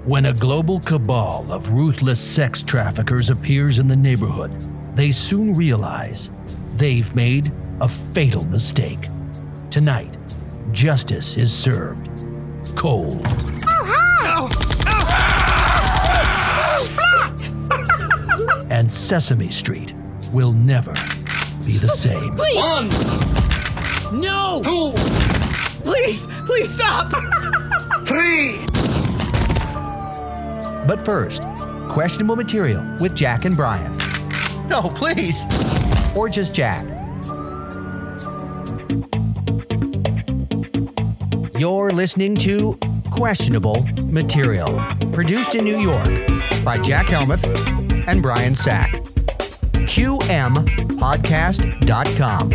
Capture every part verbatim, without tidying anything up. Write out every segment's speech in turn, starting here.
When a global cabal of ruthless sex traffickers appears in the neighborhood, they soon realize they've made a fatal mistake. Tonight, justice is served cold. Oh, hi! No! Splat! And Sesame Street will never be the same. Please! One! No! Two! Please! Please stop! Three! But first, questionable material with Jack and Brian. No, please. Or just Jack. You're listening to Questionable Material, produced in New York by Jack Helmuth and Brian Sack. Q M podcast dot com.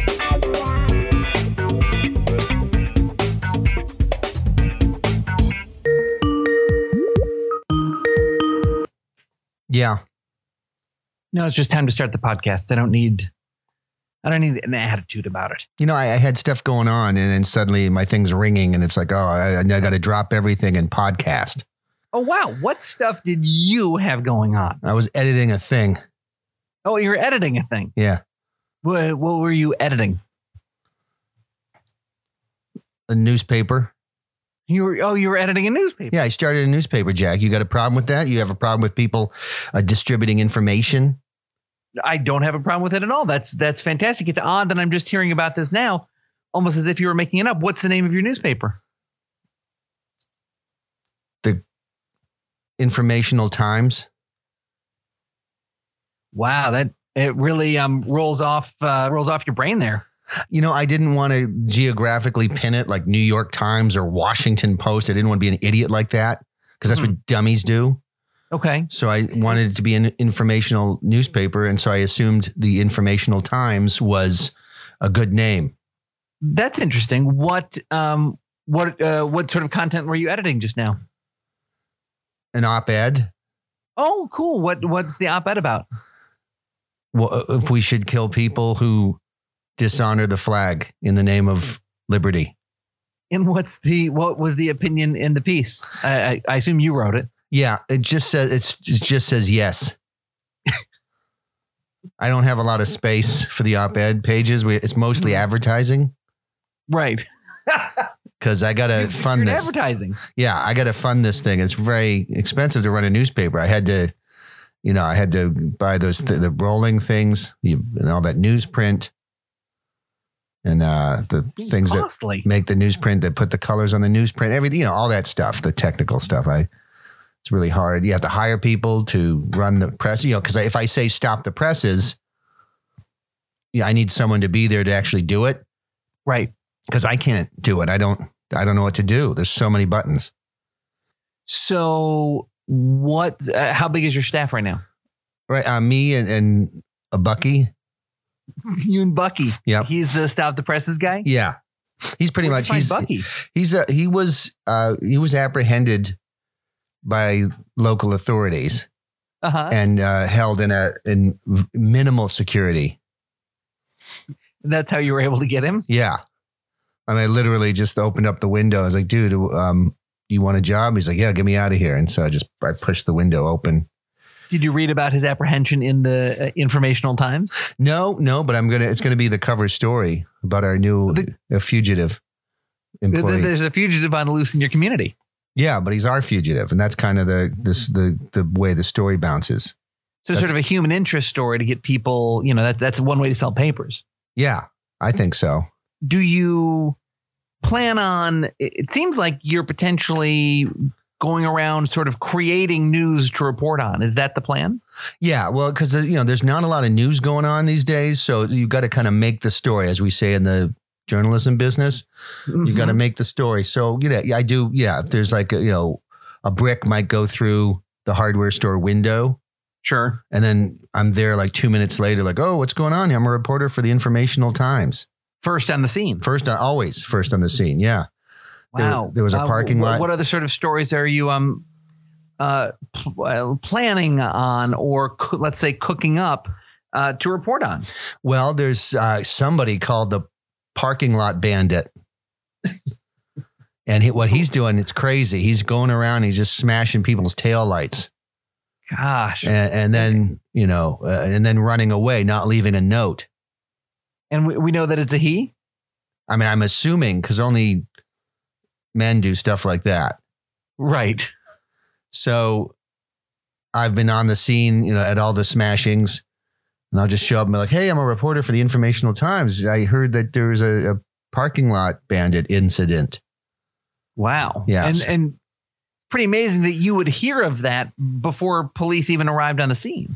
Yeah. No, it's just time to start the podcast. I don't need, I don't need an attitude about it. You know, I, I had stuff going on and then suddenly my thing's ringing and it's like, oh, I, I got to drop everything and podcast. Oh, wow. What stuff did you have going on? I was editing a thing. Oh, you were editing a thing. Yeah. What, what were you editing? A newspaper. You were, oh, you were editing a newspaper. Yeah, I started a newspaper, Jack. You got a problem with that? You have a problem with people uh, distributing information? I don't have a problem with it at all. That's that's fantastic. It's odd that I'm just hearing about this now, almost as if you were making it up. What's the name of your newspaper? The Informational Times. Wow, that it really um rolls off uh, rolls off your brain there. You know, I didn't want to geographically pin it like New York Times or Washington Post. I didn't want to be an idiot like that because that's mm-hmm. what dummies do. Okay. So I wanted it to be an informational newspaper. And so I assumed the Informational Times was a good name. That's interesting. What um what uh, what sort of content were you editing just now? An op-ed. Oh, cool. What what's the op-ed about? Well, if we should kill people who dishonor the flag in the name of liberty. And what's the what was the opinion in the piece? I, I, I assume you wrote it. Yeah, it just says it's it just says yes. I don't have a lot of space for the op-ed pages. It's mostly advertising, right? Because I gotta fund this advertising. Yeah, I gotta fund this thing. It's very expensive to run a newspaper. I had to, you know, I had to buy those th- the rolling things the, and all that newsprint. And uh, the it's things costly. that make the newsprint, that put the colors on the newsprint, everything, you know, all that stuff, the technical stuff. I, it's really hard. You have to hire people to run the press, you know, because if I say stop the presses, yeah, I need someone to be there to actually do it. Right. Because I can't do it. I don't, I don't know what to do. There's so many buttons. So what, uh, how big is your staff right now? Right. Uh, me and, and a Bucky. You and Bucky. Yeah. He's the stop the presses guy. Yeah. He's pretty Where'd much, he's, Bucky? he's, a, he was, uh, he was apprehended by local authorities uh-huh. and uh, held in a, in minimal security. That's how you were able to get him? Yeah. I mean, I literally just opened up the window. I was like, dude, um, you want a job? He's like, yeah, get me out of here. And so I just, I pushed the window open. Did you read about his apprehension in the uh, Informational Times? No, no, but I'm going to, it's going to be the cover story about our new the, a fugitive employee. There's a fugitive on loose in your community. Yeah, but he's our fugitive. And that's kind of the, this, the, the way the story bounces. So that's, sort of a human interest story to get people, you know, that that's one way to sell papers. Yeah, I think so. Do you plan on, it seems like you're potentially going around sort of creating news to report on. Is that the plan? Yeah, well, because, you know, there's not a lot of news going on these days. So you've got to kind of make the story, as we say in the journalism business. Mm-hmm. You got to make the story. So, you know, I do. Yeah. If there's like, a, you know, a brick might go through the hardware store window. Sure. And then I'm there like two minutes later, like, oh, what's going on here? I'm a reporter for the Informational Times. First on the scene. First, on, always first on the scene. Yeah. Wow. There, there was a parking uh, lot. What other sort of stories are you um uh pl- planning on, or co- let's say cooking up uh, to report on? Well, there's uh, somebody called the Parking Lot Bandit. And he, what he's doing, it's crazy. He's going around, he's just smashing people's taillights. Gosh. And, and then, you know, uh, and then running away, not leaving a note. And we, we know that it's a he? I mean, I'm assuming because only men do stuff like that. Right. So I've been on the scene, you know, at all the smashings, and I'll just show up and be like, hey, I'm a reporter for the Informational Times. I heard that there was a, a parking lot bandit incident. Wow. Yes. And, and pretty amazing that you would hear of that before police even arrived on the scene.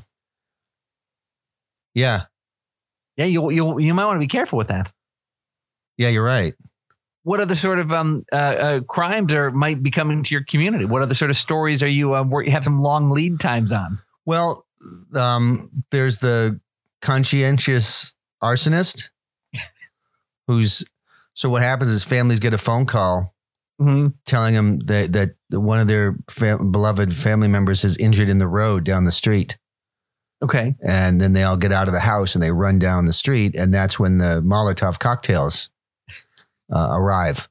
Yeah. Yeah, you you you might want to be careful with that. Yeah, you're right. What other sort of um uh, uh, crimes are might be coming to your community? What other sort of stories are you uh, where you have some long lead times on? Well, um, there's the conscientious arsonist who's, so what happens is families get a phone call Mm-hmm. telling them that, that one of their fam- beloved family members is injured in the road down the street. Okay. And then they all get out of the house and they run down the street. And that's when the Molotov cocktails uh, arrive.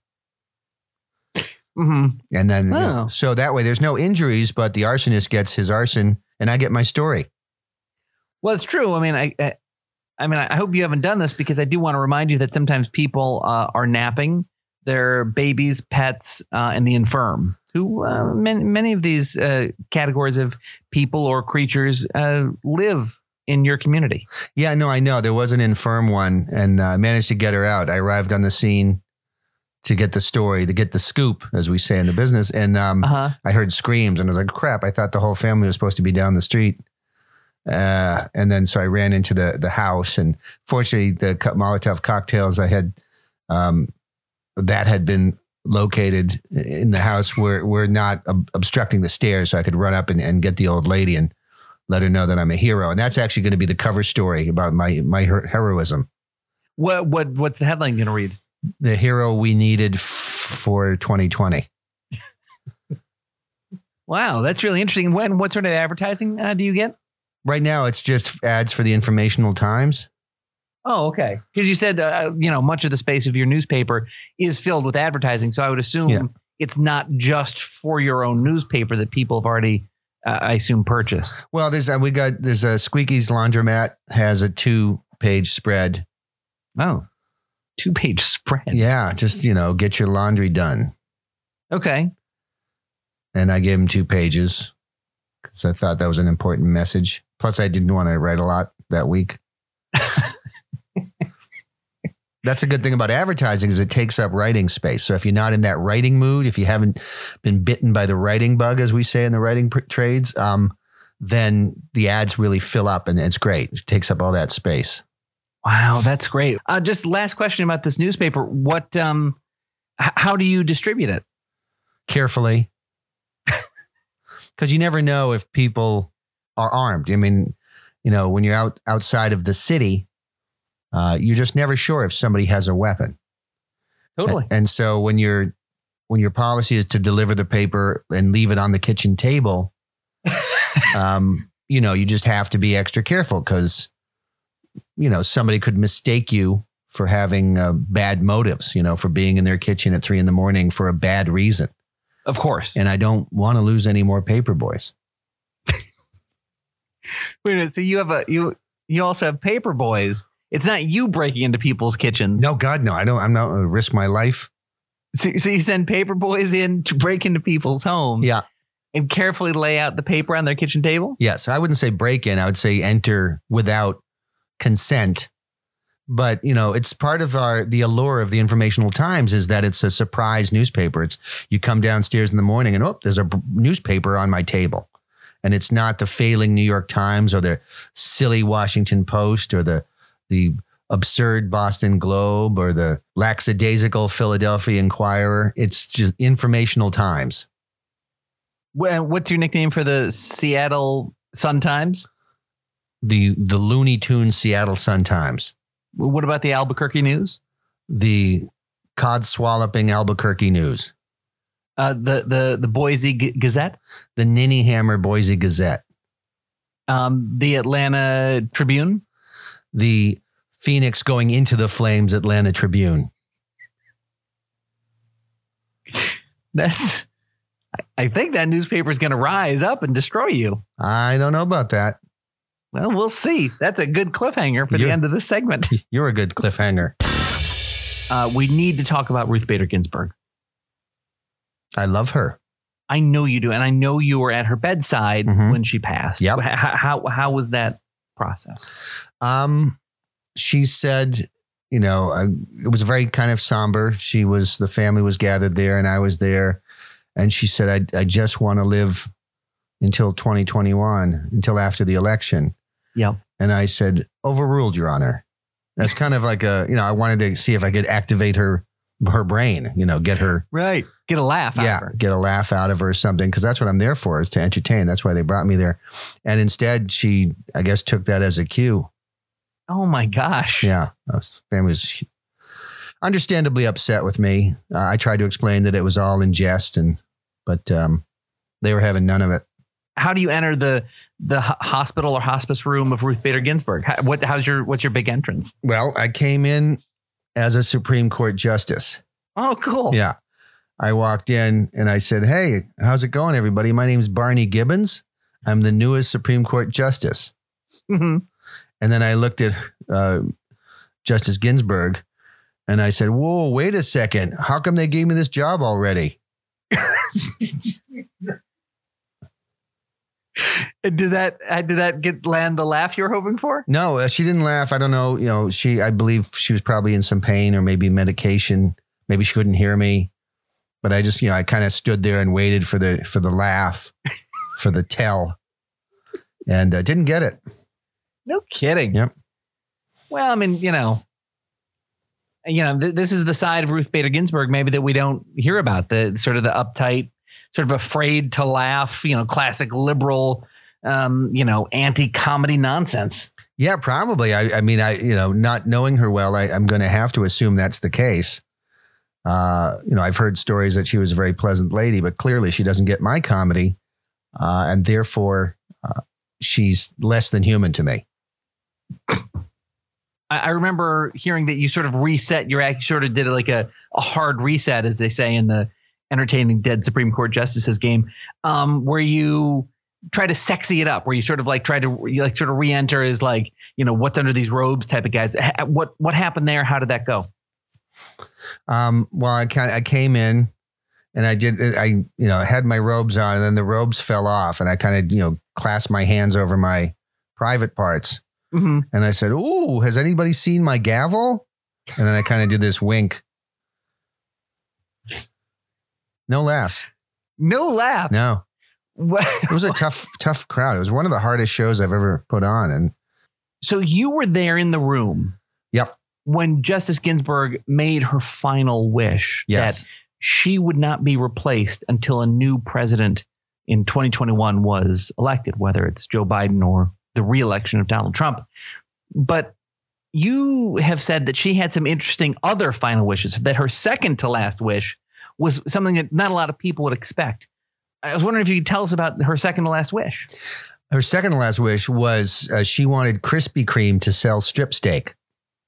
Mm-hmm. And then, you know, Oh. so that way there's no injuries, but the arsonist gets his arson and I get my story. Well, it's true. I mean, I, I, I mean, I hope you haven't done this because I do want to remind you that sometimes people uh, are napping their babies, pets, uh, and the infirm. Who uh, many, many of these uh, categories of people or creatures uh, live in your community. Yeah, no, I know. There was an infirm one and I uh, managed to get her out. I arrived on the scene to get the story, to get the scoop, as we say in the business. And um, Uh-huh. I heard screams and I was like, crap, I thought the whole family was supposed to be down the street. Uh, and then so I ran into the the house, and fortunately the co- Molotov cocktails I had, um, that had been located in the house were, were not ob- obstructing the stairs. So I could run up and, and get the old lady and let her know that I'm a hero. And that's actually going to be the cover story about my, my her- heroism. What what what's the headline going to read? The hero we needed f- for twenty twenty. Wow, that's really interesting. When what sort of advertising uh, do you get? Right now, it's just ads for the Informational Times. Oh, okay. Because you said, uh, you know, much of the space of your newspaper is filled with advertising. So I would assume Yeah. it's not just for your own newspaper that people have already, uh, I assume, purchased. Well, there's a, we got there's a Squeaky's Laundromat has a two page spread. Oh, two page spread. Yeah, just you know, get your laundry done. Okay. And I gave him two pages because I thought that was an important message. Plus, I didn't want to write a lot that week. That's a good thing about advertising is it takes up writing space. So if you're not in that writing mood, if you haven't been bitten by the writing bug, as we say in the writing pr- trades, um, then the ads really fill up and it's great. It takes up all that space. Wow, that's great. Uh, just last question about this newspaper. What, um, h- how do you distribute it? Carefully. Because you never know if people are armed. I mean, you know, when you're out outside of the city, uh, you're just never sure if somebody has a weapon. Totally. And, and so when your when your policy is to deliver the paper and leave it on the kitchen table, um, you know, you just have to be extra careful because, you know, somebody could mistake you for having uh, bad motives, you know, for being in their kitchen at three in the morning for a bad reason. Of course. And I don't want to lose any more paper boys. Wait a minute. So you have a you you also have paper boys. It's not you breaking into people's kitchens. No, God, no. I don't. I'm not going to risk my life. So, so you send paper boys in to break into people's homes. Yeah. And carefully lay out the paper on their kitchen table. Yes. I wouldn't say break in. I would say enter without consent. But, you know, it's part of our the allure of the Informational Times is that it's a surprise newspaper. It's you come downstairs in the morning and, oh, there's a b- newspaper on my table. And it's not the failing New York Times or the silly Washington Post or the the absurd Boston Globe or the lackadaisical Philadelphia Inquirer. It's just Informational Times. Well, what's your nickname for the Seattle Sun Times? The the Looney Tunes Seattle Sun Times. What about the Albuquerque News? The cod-swalloping Albuquerque News. Uh, the the the Boise G- Gazette, The Ninnyhammer Boise Gazette. um, the Atlanta Tribune, The Phoenix going into the flames Atlanta Tribune. That's, I think that newspaper is going to rise up and destroy you. I don't know about that. Well, we'll see. That's a good cliffhanger for You're- the end of this segment. You're a good cliffhanger. Uh, we need to talk about Ruth Bader Ginsburg. I love her. I know you do. And I know you were at her bedside Mhm. when she passed. Yep. How, how, how was that process? Um, she said, you know, I, it was very kind of somber. She was, the family was gathered there and I was there. And she said, I, I just want to live until twenty twenty-one, until after the election. Yep. And I said, overruled, Your Honor. That's kind of like a, you know, I wanted to see if I could activate her, her brain, you know, get her, Right. Get a laugh out yeah, of her. get a laugh out of her or something. Cause that's what I'm there for, is to entertain. That's why they brought me there. And instead she, I guess, took that as a cue. Oh my gosh. Yeah. The family was understandably upset with me. Uh, I tried to explain that it was all in jest and, but um, they were having none of it. How do you enter the the ho- hospital or hospice room of Ruth Bader Ginsburg? How, what how's your what's your big entrance? Well, I came in as a Supreme Court justice. Oh, cool. Yeah. I walked in and I said, hey, how's it going, everybody? My name's Barney Gibbons. I'm the newest Supreme Court justice. hmm And then I looked at uh, Justice Ginsburg and I said, whoa, wait a second. How come they gave me this job already? Did that uh, did that get land the laugh you were hoping for? No, uh, she didn't laugh. I don't know. You know, she, I believe she was probably in some pain or maybe medication. Maybe she couldn't hear me. But I just, you know, I kind of stood there and waited for the, for the laugh, for the tell, and uh, didn't get it. No kidding. Yep. Well, I mean, you know, you know, th- this is the side of Ruth Bader Ginsburg maybe that we don't hear about, the sort of the uptight, sort of afraid to laugh, you know, classic liberal, um, you know, anti-comedy nonsense. Yeah, probably. I, I mean, I, you know, not knowing her well, I, I'm going to have to assume that's the case. Uh, you know, I've heard stories that she was a very pleasant lady, but clearly she doesn't get my comedy. Uh, and therefore uh, she's less than human to me. I, I remember hearing that you sort of reset your act, you sort of did like a, a hard reset, as they say in the entertaining dead Supreme Court justices game, um, where you try to sexy it up, where you sort of like try to you like sort of re-enter as like, you know, what's under these robes type of guys. Ha- What, what happened there? How did that go? Um, well, I kind I came in and I did, I, you know, had my robes on and then the robes fell off and I kind of, you know, clasped my hands over my private parts. Mm-hmm. And I said, ooh, has anybody seen my gavel? And then I kind of did this wink. No laughs. No laugh. No, What- it was a tough, tough crowd. It was one of the hardest shows I've ever put on. And So you were there in the room. Yep. When Justice Ginsburg made her final wish Yes. that she would not be replaced until a new president in twenty twenty-one was elected, whether it's Joe Biden or the reelection of Donald Trump. But you have said that she had some interesting other final wishes, that her second to last wish was something that not a lot of people would expect. I was wondering if you could tell us about her second to last wish. her second to last wish was uh, she wanted Krispy Kreme to sell strip steak.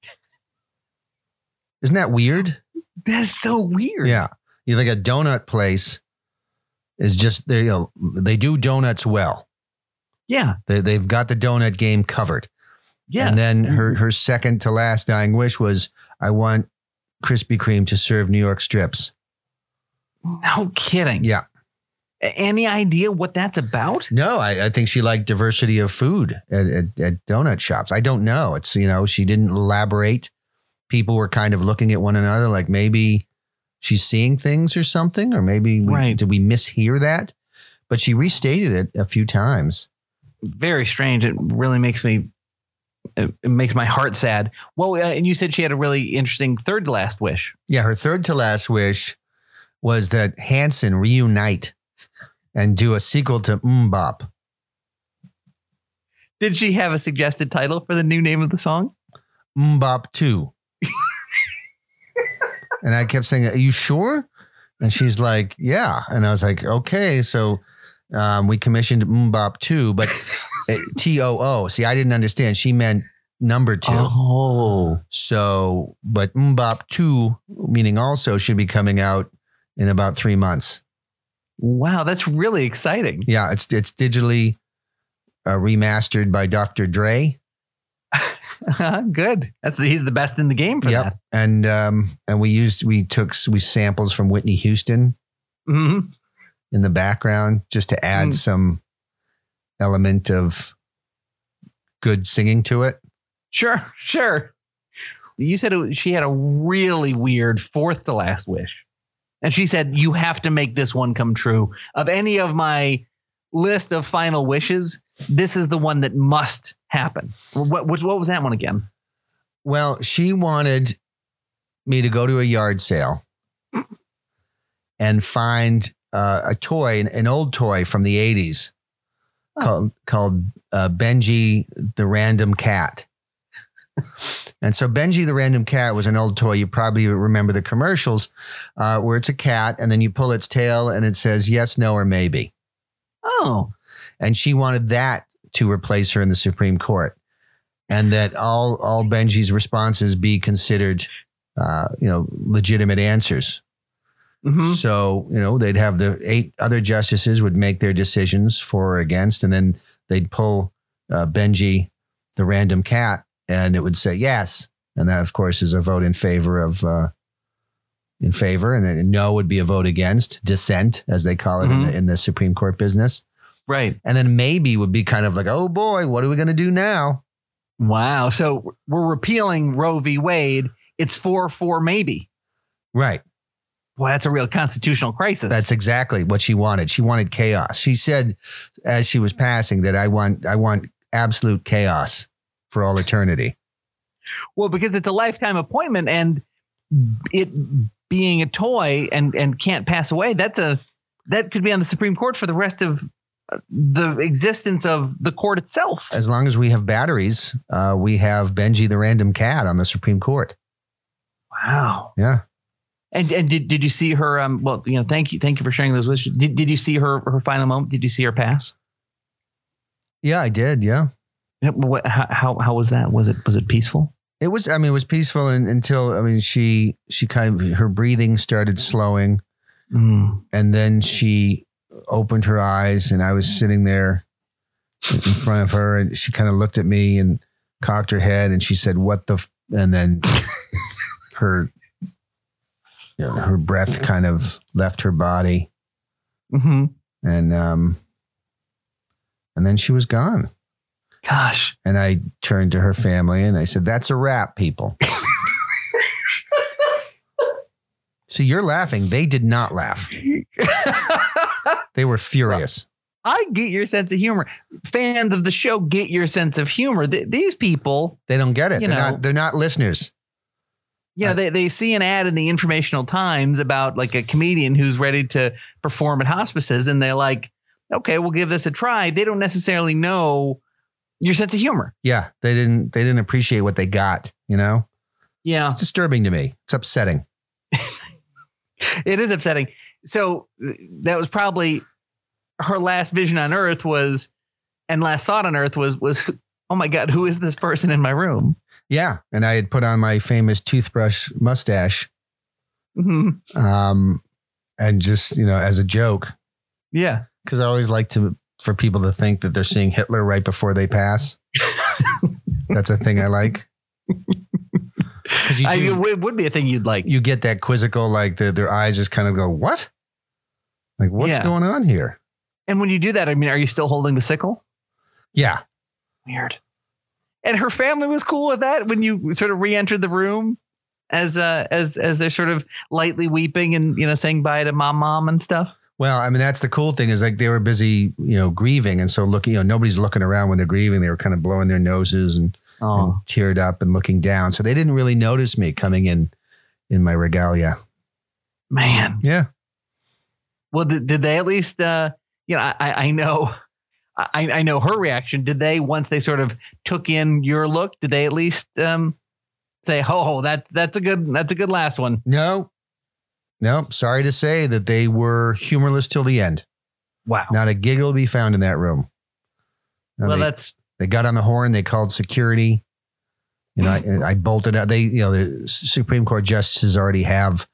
Isn't that weird? That is so weird. Yeah. You think a donut place is just, they, you know, they do donuts well. Yeah. They, they've got the donut game covered. Yeah. And then her, her second to last dying wish was, I want Krispy Kreme to serve New York strips. No kidding. Yeah. Any idea what that's about? No, I, I think she liked diversity of food at, at, at donut shops. I don't know. It's, you know, she didn't elaborate. People were kind of looking at one another like maybe she's seeing things or something, or maybe we, Right. did we mishear that? But she restated it a few times. Very strange. It really makes me, it it makes my heart sad. Well, uh, and you said she had a really interesting third to last wish. Yeah, her third to last wish was that Hanson reunite and do a sequel to MMMBop. Did she have a suggested title for the new name of the song? MMMBop two. And I kept saying, are you sure? And she's like, yeah. And I was like, okay. So um, we commissioned MMMBop two, but T O O. See, I didn't understand. She meant number two. Oh. So, but MMMBop two, meaning also, should be coming out in about three months. Wow, that's really exciting. Yeah, it's it's digitally uh, remastered by Doctor Dre. Good. That's he's the best in the game for Yep. that. And um, and we used we took we samples from Whitney Houston Mm-hmm. in the background just to add Mm. some element of good singing to it. Sure, sure. You said it, was- she had a really weird fourth to last wish. And she said, you have to make this one come true. Of any of my list of final wishes, this is the one that must happen. What, what, what was that one again? Well, she wanted me to go to a yard sale and find uh, a toy, an, an old toy from the eighties Oh. called called uh, Benji the Random Cat. And so Benji the Random Cat was an old toy. You probably remember the commercials uh, where it's a cat and then you pull its tail and it says yes, no, or maybe. Oh, And she wanted that to replace her in the Supreme Court, and that all all Benji's responses be considered, uh, you know, legitimate answers. mhm. So, you know, they'd have the eight other justices would make their decisions for or against, and then they'd pull uh, Benji, the Random Cat, and it would say yes. And that, of course, is a vote in favor of, uh, in favor, and then no would be a vote against, dissent, as they call it in, the, in the Supreme Court business. Right. And then maybe would be kind of like, oh boy, what are we going to do now? Wow. So we're repealing Roe v. Wade. It's four four maybe. Right. Boy, that's a real constitutional crisis. That's exactly what she wanted. She wanted chaos. She said, as she was passing, that I want, I want absolute chaos for all eternity. well, because it's a lifetime appointment, and it being a toy and, and can't pass away. That's a that could be on the Supreme Court for the rest of the existence of the court itself. As long as we have batteries, uh, we have Benji the Random Cat on the Supreme Court. Wow. Yeah. And and did, did you see her? Um. Well, you know, thank you, thank you for sharing those wishes. Did Did you see her her final moment? Did you see her pass? Yeah, I did. Yeah. Yeah, What? How how, how was that? Was it was it peaceful? It was, I mean, it was peaceful in, until, I mean, she, she kind of, her breathing started slowing, Mm. and then she opened her eyes, and I was sitting there in front of her, and she kind of looked at me and cocked her head, and she said, what the, f-? And then her, you know, her breath kind of left her body, Hmm. and, um, and then she was gone. Gosh. And I turned to her family and I said, that's a wrap, people. See, you're laughing. They did not laugh. They were furious. I get your sense of humor. Fans of the show get your sense of humor. Th- these people, They don't get it. You They're know. not, they're not listeners. you know, I- they, they see an ad in the Informational Times about like a comedian who's ready to perform at hospices, and they're like, okay, we'll give this a try. They don't necessarily know your sense of humor. Yeah. They didn't, they didn't appreciate what they got, you know? Yeah, It's disturbing to me. It's upsetting. it is upsetting. So th- that was probably her last vision on Earth was, and last thought on Earth was, was, oh my God, who is this person in my room? Yeah. And I had put on my famous toothbrush mustache, Mhm. um, and just, you know, as a joke, Yeah. because I always like to, for people to think that they're seeing Hitler right before they pass. That's a thing I like. 'Cause you, I, do- it would be a thing you'd like. you get that quizzical, like the, their eyes just kind of go, what? Like, what's Yeah. going on here? And when you do that, I mean, are you still holding the sickle? Yeah. Weird. And her family was cool with that when you sort of re-entered the room as uh, as as they're sort of lightly weeping and, you know, saying bye to mom, mom and stuff. Well, I mean, that's the cool thing is like they were busy, you know, grieving. And so looking, you know, nobody's looking around when they're grieving. They were kind of blowing their noses and, and Oh, teared up and looking down. So they didn't really notice me coming in in my regalia. man. Yeah. Well, did, did they at least, uh, you know, I, I know, I, I know her reaction. Did they, once they sort of took in your look, did they at least um, say, oh, that's, that's a good, that's a good last one. No, no, sorry to say that they were humorless till the end. Wow. Not a giggle to be found in that room. No, well, they, that's, they got on the horn. They called security. You know, I, I bolted out. They, you know, the Supreme Court justices already have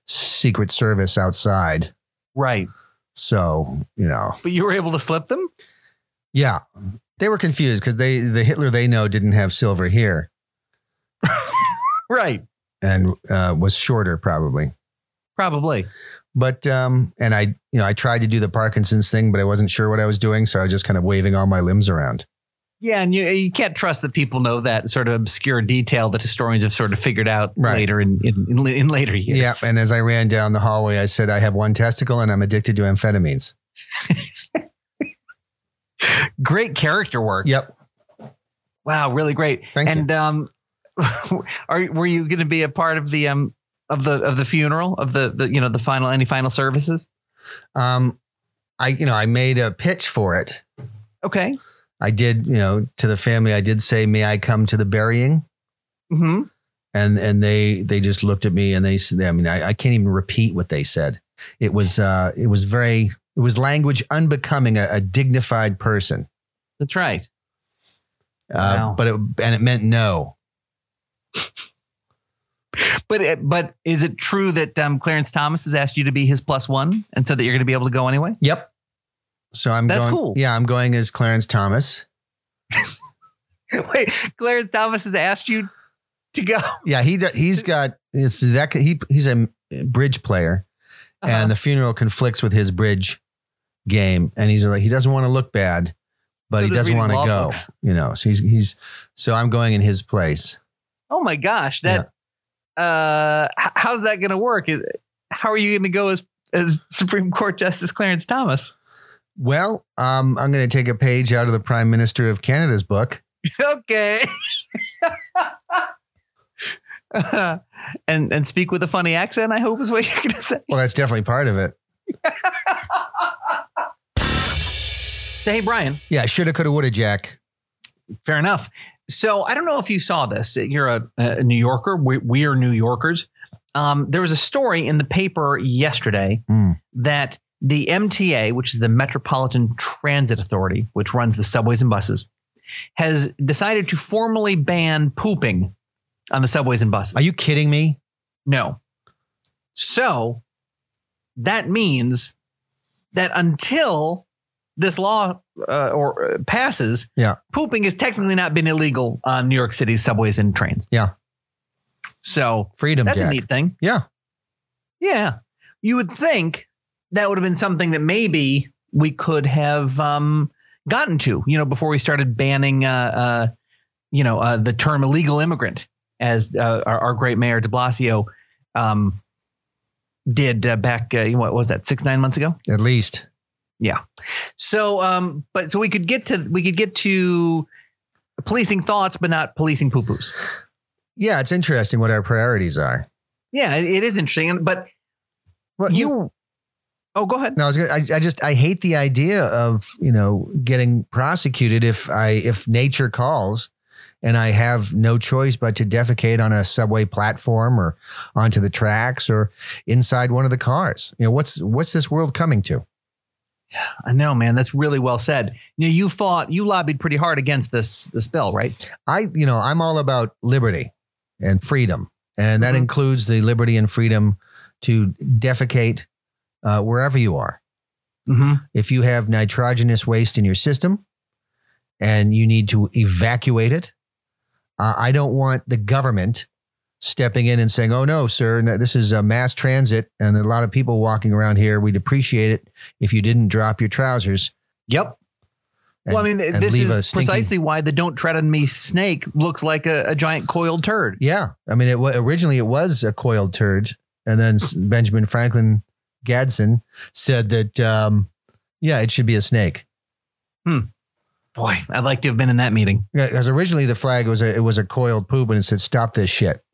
Secret Service outside. Right. So, you know. But you were able to slip them? Yeah. They were confused because they the Hitler they know didn't have silver here. Right. And uh, was shorter probably. Probably. But, um, and I, you know, I tried to do the Parkinson's thing, but I wasn't sure what I was doing. So I was just kind of waving all my limbs around. Yeah, and you you can't trust that people know that sort of obscure detail that historians have sort of figured out Right. later in, in, in, in later years. Yeah. And as I ran down the hallway, I said, I have one testicle and I'm addicted to amphetamines. Great character work. Yep. Wow, really great. Thank and you. um, are were you going to be a part of the um of the of the funeral of the, the you know the final any final services? Um, I, you know, I made a pitch for it. Okay. I did, you know, to the family, I did say, may I come to the burying? Mm-hmm. And, and they, they just looked at me and they said, I mean, I, I can't even repeat what they said. It was, uh, it was very, it was language unbecoming a, a dignified person. That's right. Uh, Wow. but it, and it meant no. But it, but is it true that um, Clarence Thomas has asked you to be his plus one, and so that you're going to be able to go anyway? Yep. So I'm That's going, cool. yeah, I'm going as Clarence Thomas. Wait, Clarence Thomas has asked you to go. Yeah. He, he's got, it's that he, he's a bridge player. Uh-huh. And the funeral conflicts with his bridge game. And he's like, he doesn't want to look bad, but So he does doesn't reading want to law go, books. you know, so he's, he's, so I'm going in his place. Oh my gosh, that uh, h- how's that going to work? Is- How are you going to go as as Supreme Court Justice Clarence Thomas? Well, um, I'm going to take a page out of the Prime Minister of Canada's book. Okay. Uh, and and speak with a funny accent, I hope is what you're going to say. Well, that's definitely part of it. So, hey, Brian, Yeah. Shoulda, coulda, woulda, Jack. fair enough. So I don't know if you saw this. You're a, a New Yorker. We, we are New Yorkers. Um, there was a story in the paper yesterday Mm. that the M T A, which is the Metropolitan Transit Authority, which runs the subways and buses, has decided to formally ban pooping on the subways and buses. Are you kidding me? No. So that means that until this law uh, or uh, passes, Yeah. pooping has technically not been illegal on New York City's subways and trains. Yeah. So Freedom, that's Jack. a neat thing. Yeah. Yeah. You would think that would have been something that maybe we could have um, gotten to, you know, before we started banning, uh, uh, you know, uh, the term illegal immigrant, as uh, our, our great mayor de Blasio um, did uh, back, uh, what was that, six, nine months ago? At least. Yeah. So, um, but so we could get to, we could get to policing thoughts, but not policing poo-poos. Yeah. It's interesting what our priorities are. Yeah, it, it is interesting. But Well, you, oh, go ahead. No, I was gonna, I, I just I hate the idea of, you know, getting prosecuted if I if nature calls and I have no choice but to defecate on a subway platform or onto the tracks or inside one of the cars. You know, what's what's this world coming to? I know, man. That's really well said. You know, you fought, you lobbied pretty hard against this this bill, right? I, you know, I'm all about liberty and freedom, and that Mhm. includes the liberty and freedom to defecate uh, wherever you are. Mm-hmm. If you have nitrogenous waste in your system and you need to evacuate it, uh, I don't want the government stepping in and saying, oh, no, sir, no, this is a mass transit and a lot of people walking around here. We'd appreciate it if you didn't drop your trousers. Yep. and- well, I mean, and this leave a is stinking- precisely why the "Don't Tread on Me" snake looks like a, a giant coiled turd. Yeah. I mean, it wa- originally it was a coiled turd. And then s- Benjamin Franklin Gadsden said that, um, yeah, it should be a snake. Boy, I'd like to have been in that meeting. Yeah, because originally the flag was a, it was a coiled poop and it said, stop this shit.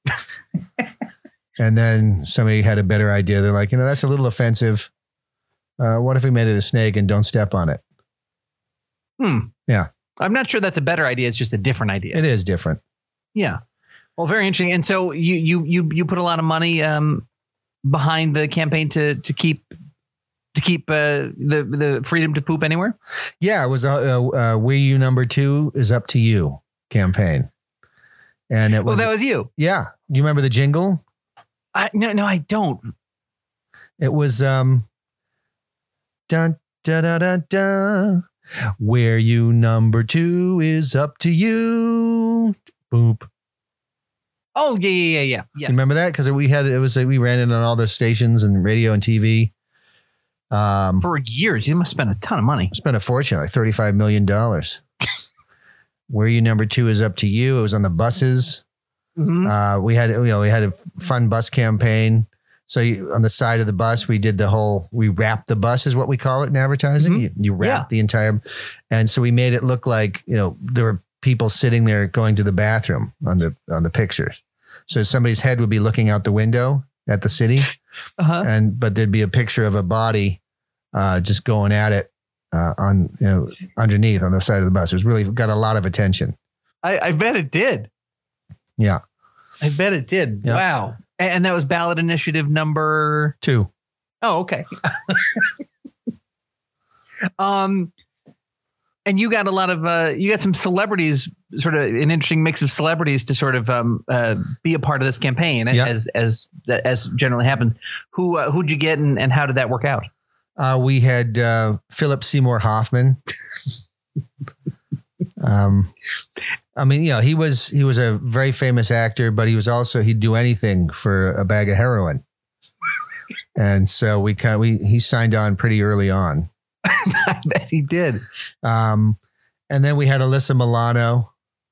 And then somebody had a better idea. They're like, you know, that's a little offensive. Uh, what if we made it a snake and don't step on it? Hmm. Yeah. I'm not sure that's a better idea. It's just a different idea. It is different. Yeah. Well, very interesting. And so you you you you put a lot of money um, behind the campaign to to keep to keep uh, the the freedom to poop anywhere. Yeah, it was a, a, a We You Number Two is Up to You campaign. And it Well, was, that was you. yeah. You remember the jingle? I, no, no, I don't. It was um, dun da da da da. Where you number two is up to you. Boop. Oh yeah, yeah, yeah, yeah. Yes. Remember that? Because we had it was like we ran it on all the stations and radio and T V. Um, For years, you must spend a ton of money. spent a fortune, like thirty-five million dollars. Where you number two is up to you. It was on the buses. Mm-hmm. Uh, we had, you know, we had a fun bus campaign. So you, on the side of the bus, we did the whole, we wrapped the bus is what we call it in advertising. Mm-hmm. You, you wrap Yeah. the entire, and so we made it look like, you know, there were people sitting there going to the bathroom on the, on the pictures. So somebody's head would be looking out the window at the city Uh-huh. and, but there'd be a picture of a body uh, just going at it uh, on, you know, underneath on the side of the bus. It was really got a lot of attention. I, I bet it did. Yeah. I bet it did. Yeah. Wow. And, and that was ballot initiative number. Two. Oh, okay. um, and you got a lot of uh, you got some celebrities, sort of an interesting mix of celebrities to sort of um, uh, be a part of this campaign, Yeah. as as as generally happens. Who uh, who'd you get, and, and how did that work out? Uh, we had uh, Philip Seymour Hoffman. um, I mean, you know, he was he was a very famous actor, but he was also he'd do anything for a bag of heroin. And so we kind of, we he signed on pretty early on. I bet he did. Um, and then we had Alyssa Milano.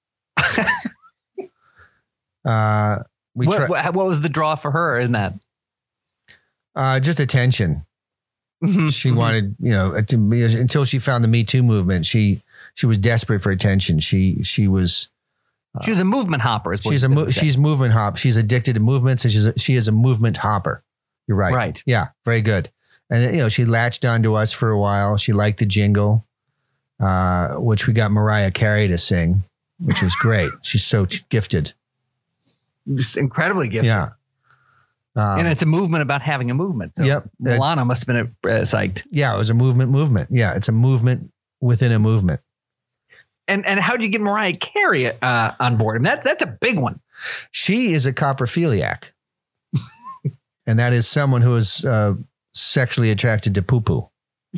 uh, we What, tri- what what was the draw for her in that? uh, just attention. Mhm. She Mhm. wanted, you know, to be, until she found the Me Too movement. She she was desperate for attention. She she was. She was a movement hopper. Is what She's a you mo- said. she's movement hop. She's addicted to movements, and she's a, she is a movement hopper. You're right. Right. Yeah. Very good. And you know, she latched onto us for a while. She liked the jingle, uh, which we got Mariah Carey to sing, which was great. She's so t- gifted. Just incredibly gifted. Yeah. Um, And it's a movement about having a movement. So Yep. Milano must have been uh, psyched. yeah. It was a movement. Movement. Yeah. It's a movement within a movement. And and how do you get Mariah Carey uh, on board? I mean, that, that's a big one. She is a coprophiliac, and that is someone who is uh, sexually attracted to poo poo.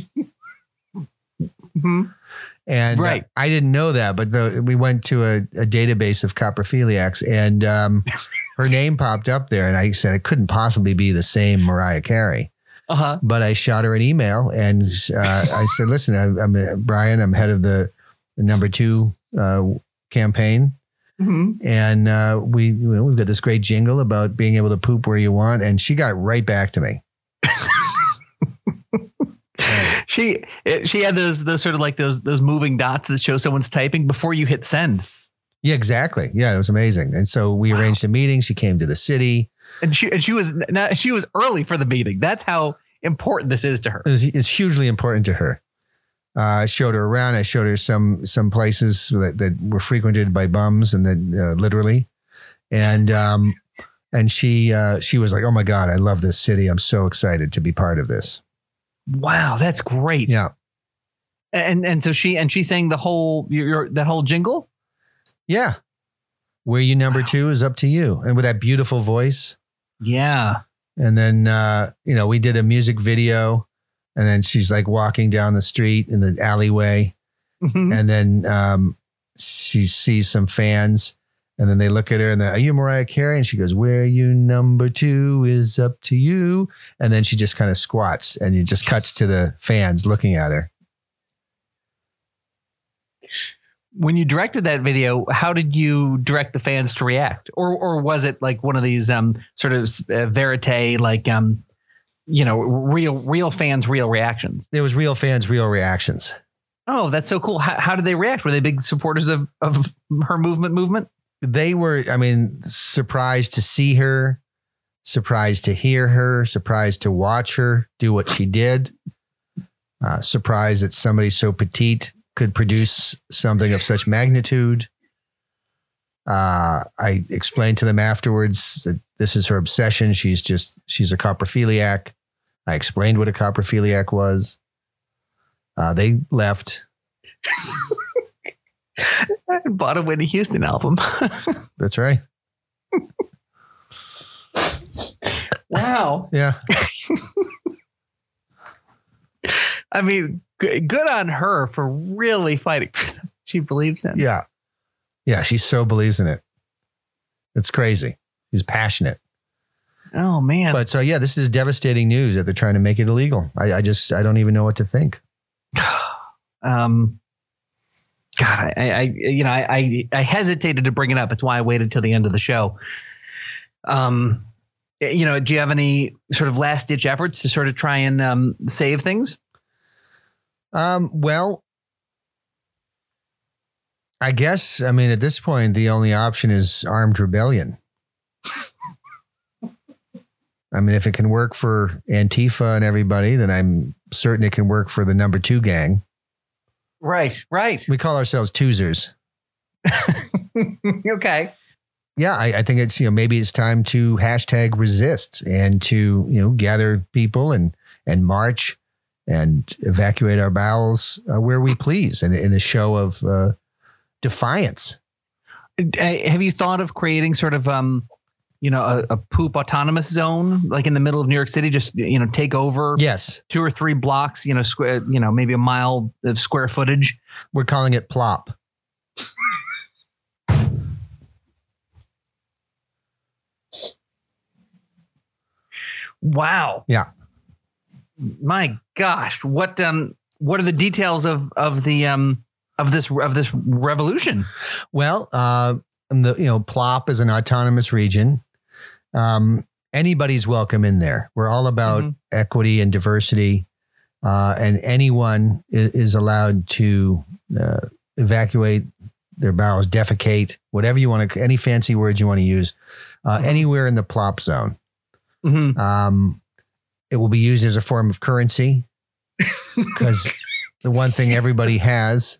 Mm-hmm. And Right. uh, I didn't know that, but the, we went to a, a database of coprophiliacs, and um, her name popped up there. And I said it couldn't possibly be the same Mariah Carey. Uh-huh. But I shot her an email, and uh, I said, "Listen, I'm, I'm uh, Brian. I'm head of the, the number two uh, campaign, Mm-hmm. and uh, we you know, we've got this great jingle about being able to poop where you want." And she got right back to me. She it, she had those those sort of like those those moving dots that show someone's typing before you hit send. Yeah, exactly. Yeah, it was amazing. And so we Wow. arranged a meeting. She came to the city. And she and she was not, she was early for the meeting. That's how important this is to her. It's, it's hugely important to her. Uh, I showed her around. I showed her some some places that, that were frequented by bums, and that uh, literally, and um, and she uh, she was like, "Oh my God, I love this city. I'm so excited to be part of this." Wow, that's great. Yeah, And and so she and she sang the whole your, your that whole jingle. yeah. Where you number Wow. two is up to you, and with that beautiful voice. Yeah. And then uh, you know, we did a music video, and then she's like walking down the street in the alleyway. Mhm. And then um, she sees some fans, and then they look at her and they're, "Are you Mariah Carey?" And she goes, "Where you number two is up to you." And then she just kind of squats, and it just cuts to the fans looking at her. When you directed that video, how did you direct the fans to react? Or or was it like one of these um sort of uh, verite, like um you know, real real fans, real reactions? There was real fans, real reactions. Oh, that's so cool. How, how did they react? Were they big supporters of, of her movement movement? They were, I mean, surprised to see her, surprised to hear her, surprised to watch her do what she did, uh, surprised that somebody so petite could produce something of such magnitude. Uh, I explained to them afterwards that this is her obsession. She's just, she's a coprophiliac. I explained what a coprophiliac was. Uh, they left. I bought a Whitney Houston album. That's right. Wow. Yeah. I mean, g- good on her for really fighting for something she believes in. Yeah. Yeah. She so believes in it. It's crazy. She's passionate. Oh, man. But so, yeah, this is devastating news that they're trying to make it illegal. I, I just, I don't even know what to think. um, God, I, I, you know, I, I, I hesitated to bring it up. It's why I waited till the end of the show. Um, you know, do you have any sort of last ditch efforts to sort of try and um, save things? Um, well, I guess, I mean, at this point, the only option is armed rebellion. I mean, if it can work for Antifa and everybody, then I'm certain it can work for the number two gang. Right, right. We call ourselves Toozers. Okay. Yeah, I, I think it's, you know, maybe it's time to hashtag resist and to, you know, gather people and, and march and evacuate our bowels uh, where we please in, in a show of uh, defiance. Uh, have you thought of creating sort of, um, you know, a, a poop autonomous zone, like in the middle of New York City, just, you know, take over Yes. two or three blocks, you know, square, you know, maybe a mile of square footage. We're calling it plop. Wow. Yeah. My gosh. What, um, what are the details of, of the, um, of this, of this revolution? Well, uh, the, you know, plop is an autonomous region. Um, anybody's welcome in there. We're all about Mm-hmm. equity and diversity. Uh, and anyone is, is allowed to uh, evacuate their bowels, defecate, whatever you want to, any fancy words you want to use, uh, Mm-hmm. anywhere in the plop zone. Mm-hmm. Um, it will be used as a form of currency because the one thing everybody has,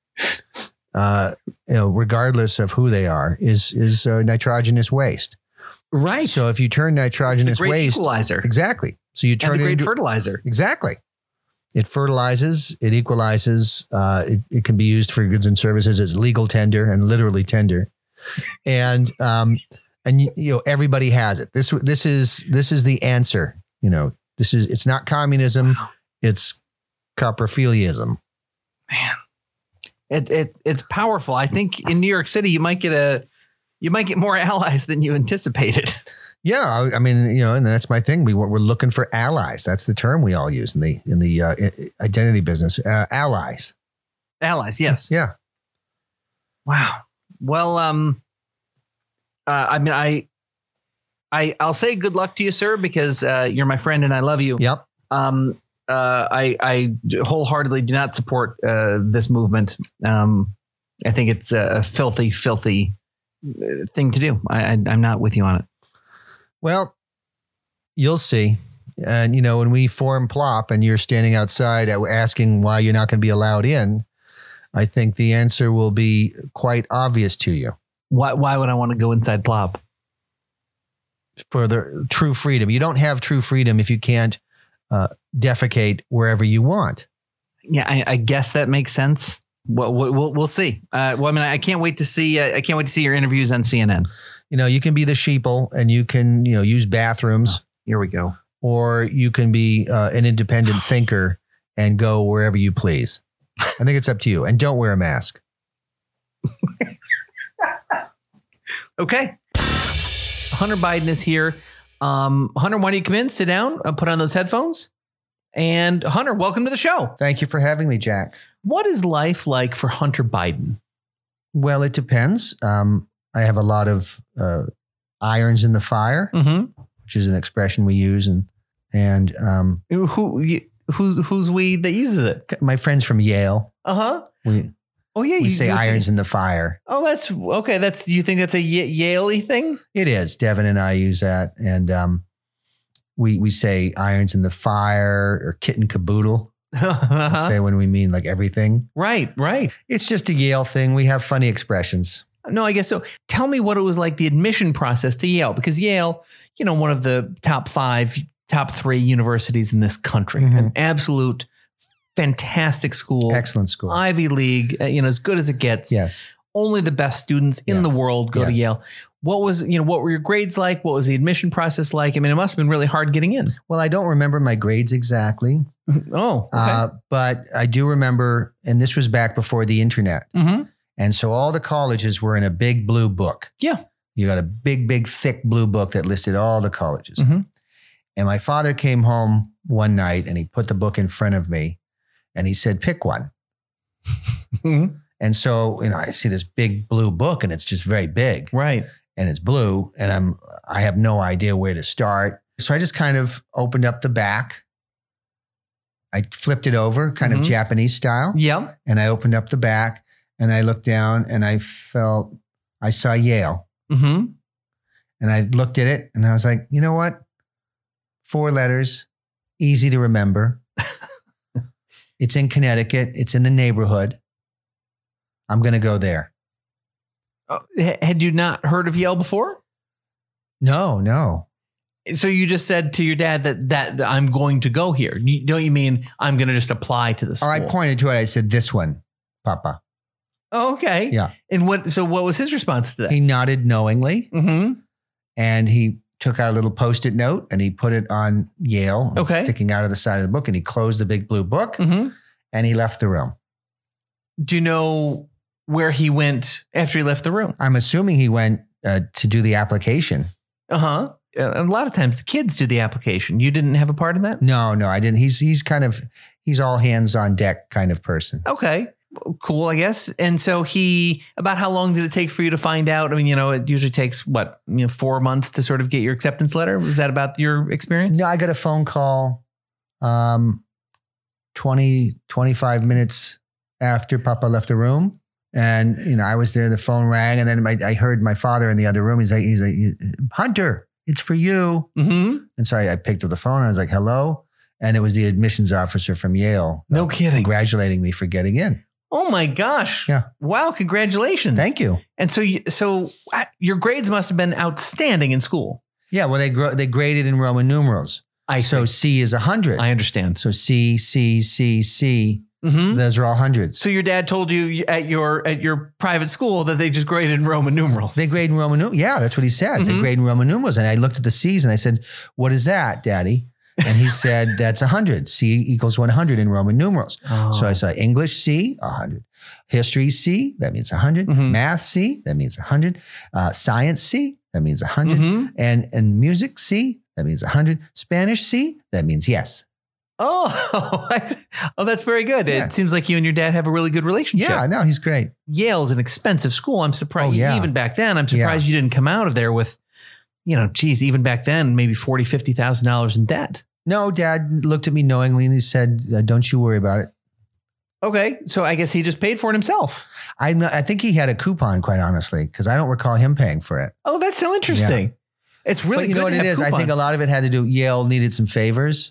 uh, you know, regardless of who they are, is is uh, nitrogenous waste. Right. So if you turn nitrogenous great waste, equalizer. exactly. So you And turn the it great into fertilizer. exactly. It fertilizes, it equalizes. Uh, it, it can be used for goods and services. It's legal tender and literally tender, and um, and you know everybody has it. This this is this is the answer. You know, this is it's not communism. Wow. It's coprophilianism. Man, it, it it's powerful. I think in New York City, you might get a you might get more allies than you anticipated. Yeah, I, I mean, you know, and that's my thing. We we're looking for allies. That's the term we all use in the in the uh, identity business. Uh, allies. Allies, yes. Yeah. Wow. Well, um, uh, I mean, I, I, I'll say good luck to you, sir, because uh, you're my friend and I love you. Yep. Um, uh, I, I wholeheartedly do not support uh, this movement. Um, I think it's a filthy, filthy thing to do. I, I, I'm not with you on it. Well, you'll see. And, you know, when we form Plop and you're standing outside asking why you're not going to be allowed in, I think the answer will be quite obvious to you. Why, why would I want to go inside Plop? For the true freedom. You don't have true freedom if you can't uh, defecate wherever you want. Yeah, I, I guess that makes sense. Well, we'll, we'll see. Uh, well, I mean, I can't wait to see. Uh, I can't wait to see your interviews on C N N. You know, you can be the sheeple and you can, you know, use bathrooms. Oh, here we go. Or you can be uh, an independent thinker and go wherever you please. I think it's up to you. And don't wear a mask. Okay. Hunter Biden is here. Um, Hunter, why don't you come in, sit down, uh, put on those headphones. And Hunter, welcome to the show. Thank you for having me, Jack. What is life like for Hunter Biden? Well, it depends. Um, I have a lot of uh, irons in the fire, Mm-hmm. which is an expression we use. And and um, Who, who who's we that uses it? my friends from Yale, Uh huh. we, Oh yeah, we you, say you- irons in the fire. Oh, that's okay. That's you think that's a y- Yale-y thing? It is. Devin and I use that. And um, we we say irons in the fire or kitten caboodle. We Uh-huh. say when we mean like everything. Right, right. It's just a Yale thing. We have funny expressions. No, I guess so. Tell me what it was like the admission process to Yale, because Yale, you know, one of the top five, top three universities in this country, Mhm. an absolute fantastic school, Excellent school. Ivy League, uh, you know, as good as it gets. Yes. Only the best students in Yes. the world go to Yes. Yale. What was, you know, what were your grades like? What was the admission process like? I mean, it must have been really hard getting in. Well, I don't remember my grades exactly, Oh, okay. uh, but I do remember, and this was back before the internet. mm-hmm. And so all the colleges were in a big blue book. Yeah. You got a big, big, thick blue book that listed all the colleges. Mm-hmm. And my father came home one night and he put the book in front of me and he said, pick one. Mm-hmm. And so, you know, I see this big blue book and it's just very big. Right. And it's blue and I'm, I have no idea where to start. So I just kind of opened up the back. I flipped it over kind Mhm. of Japanese style. Yeah. And I opened up the back and I looked down and I felt, I saw Yale Mm-hmm. and I looked at it and I was like, you know what? Four letters, easy to remember. It's in Connecticut. It's in the neighborhood. I'm going to go there. Had you not heard of Yale before? No, no. So you just said to your dad that, that, that I'm going to go here. You, don't you mean I'm going to just apply to the Or school? I pointed to it. I said, this one, Papa. Oh, okay. Yeah. And what, so what was his response to that? He nodded knowingly mm-hmm. and he took out a little Post-it note and he put it on Yale, Okay. sticking out of the side of the book, and he closed the big blue book Mm-hmm. and he left the room. Do you know where he went after he left the room? I'm assuming he went uh, to do the application. Uh-huh. Uh, a lot of times the kids do the application. You didn't have a part in that? No, no, I didn't. He's he's kind of he's all hands on deck kind of person. Okay. Cool, I guess. And so he, about how long did it take for you to find out? I mean, you know, it usually takes what, you know, four months to sort of get your acceptance letter. Was that about your experience? No, I got a phone call um, twenty, twenty-five minutes after Papa left the room. And, you know, I was there, the phone rang, and then my, I heard my father in the other room. He's like, he's like, Hunter, it's for you. Mm-hmm. And so I, I picked up the phone. I was like, hello. And it was the admissions officer from Yale. No uh, kidding. Congratulating me for getting in. Oh my gosh. Yeah. Wow. Congratulations. Thank you. And so, you, so uh, your grades must have been outstanding in school. Yeah. Well, they gr- they graded in Roman numerals. I So see. C is one hundred. I understand. So C, C, C, C. Mm-hmm. Those are all hundreds. So your dad told you at your at your private school that they just graded in Roman numerals. They grade in Roman numerals. Yeah, that's what he said. They Mhm. grade in Roman numerals. And I looked at the C's and I said, what is that, Daddy? And he said, that's one hundred. C equals one hundred in Roman numerals. Oh. So I saw English C, one hundred. History C, that means one hundred. Mhm. Math C, that means one hundred. Uh, science C, that means one hundred. Mhm. And, and music C, that means one hundred. Spanish C, that means yes. Oh, oh, that's very good. Yeah. It seems like you and your dad have a really good relationship. Yeah, no, he's great. Yale's an expensive school. I'm surprised. Oh, yeah. Even back then, I'm surprised you didn't come out of there with, you know, geez, even back then, maybe forty thousand dollars, fifty thousand dollars in debt. No, Dad looked at me knowingly and he said, uh, don't you worry about it. Okay. So I guess he just paid for it himself. I'm not, I think he had a coupon, quite honestly, because I don't recall him paying for it. Oh, that's so interesting. It's really but you good know what to it have is? I think a coupons. lot of it had to do, Yale needed some favors.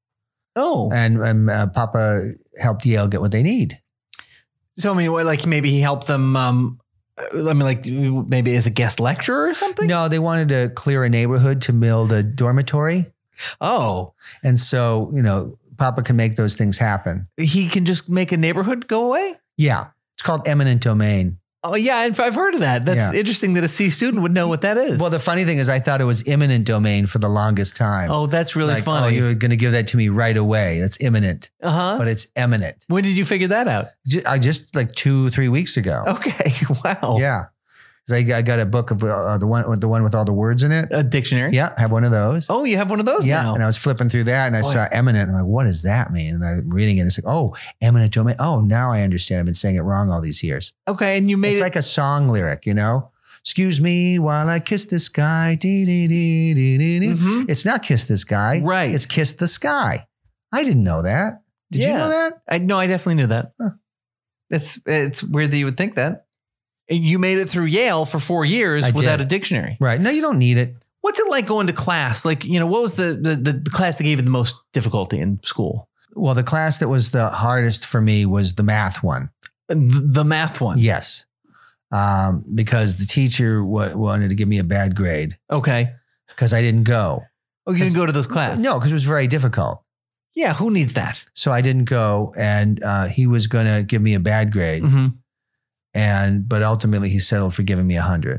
Oh. And, and uh, Papa helped Yale get what they need. So, I mean, what, like maybe he helped them, um, I mean, like maybe as a guest lecturer or something? No, they wanted to clear a neighborhood to build a dormitory. Oh, And so, you know, Papa can make those things happen. he can just make a neighborhood go away? Yeah. It's called eminent domain. Oh, yeah. I've I've heard of that. That's Yeah. interesting that a C student would know what that is. Well, the funny thing is I thought it was imminent domain for the longest time. oh, that's really Like, funny. Oh, you're going to give that to me right away. That's imminent, uh-huh. but it's eminent. When did you figure that out? Ju- I just like two, three weeks ago. Okay. Wow. Yeah. 'Cause I, I got a book of uh, the one with the one with all the words in it. A dictionary? Yeah. I have one of those. Oh, you have one of those yeah. now. And I was flipping through that and I Boy. saw eminent. And I'm like, what does that mean? And I'm reading it. And it's like, oh, eminent domain. Oh, now I understand. I've been saying it wrong all these years. Okay. And you made It's it. like a song lyric, you know? Excuse me while I kiss this guy. Dee, dee, dee, dee, dee, dee. Mhm. It's not kiss this guy. Right. It's kiss the sky. I didn't know that. Did you Yeah. know that? I no, I definitely knew that. Huh. It's it's weird that you would think that. You made it through Yale for four years I without did. a dictionary. Right. No, you don't need it. What's it like going to class? Like, you know, what was the the, the, the class that gave you the most difficulty in school? Well, the class that was the hardest for me was the math one. The, the math one. Yes. Um, because the teacher w- wanted to give me a bad grade Okay. because I didn't go. Oh, you didn't go to those classes? No, because it was very difficult. Yeah. Who needs that? So I didn't go, and uh, he was going to give me a bad grade. Mm-hmm. And but ultimately he settled for giving me a hundred.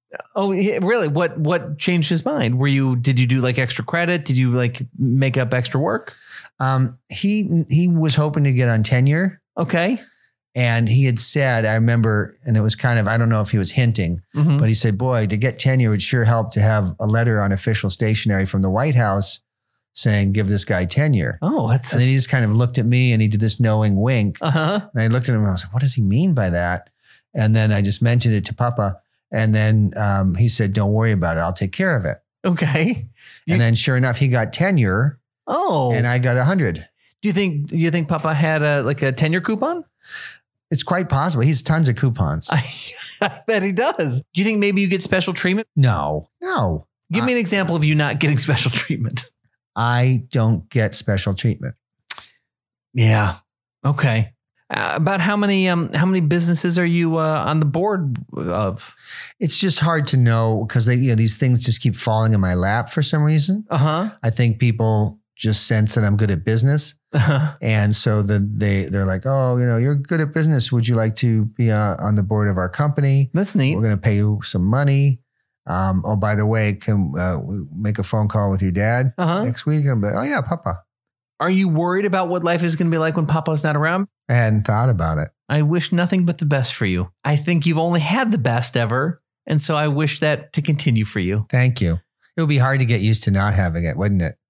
Oh, yeah, really? What what changed his mind? Were you did you do like extra credit? Did you like make up extra work? Um, he he was hoping to get on tenure. Okay. And he had said, I remember, and it was kind of, I don't know if he was hinting, Mhm. but he said, boy, to get tenure would sure help to have a letter on official stationery from the White House saying, give this guy tenure. Oh, that's And then he just kind of looked at me and he did this knowing wink. uh-huh. And I looked at him and I was like, what does he mean by that? And then I just mentioned it to Papa. And then um, he said, don't worry about it. I'll take care of it. Okay. You- and then sure enough, he got tenure Oh. and I got a hundred. Do you think do you think Papa had a like a tenure coupon? It's quite possible. He's tons of coupons. I, I bet he does. Do you think maybe you get special treatment? No, no. Give me an example of you not getting special treatment. I don't get special treatment. Yeah. Okay. Uh, about how many um how many businesses are you uh, on the board of? It's just hard to know because they, you know, these things just keep falling in my lap for some reason. Uh huh. I think people just sense that I'm good at business. Uh-huh. And so then they, they're like, oh, you know, you're good at business. Would you like to be uh, on the board of our company? That's neat. We're going to pay you some money. Um, oh, by the way, can uh, we make a phone call with your dad Uh-huh. next week? And I'm like, oh, yeah, Papa. Are you worried about what life is going to be like when Papa's not around? I hadn't thought about it. I wish nothing but the best for you. I think you've only had the best ever. And so I wish that to continue for you. Thank you. It would be hard to get used to not having it, wouldn't it?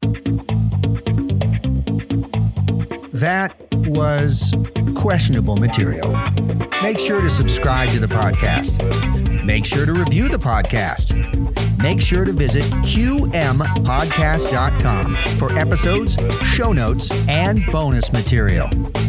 That was questionable material. Make sure to subscribe to the podcast. Make sure to review the podcast. Make sure to visit q m podcast dot com for episodes, show notes, and bonus material.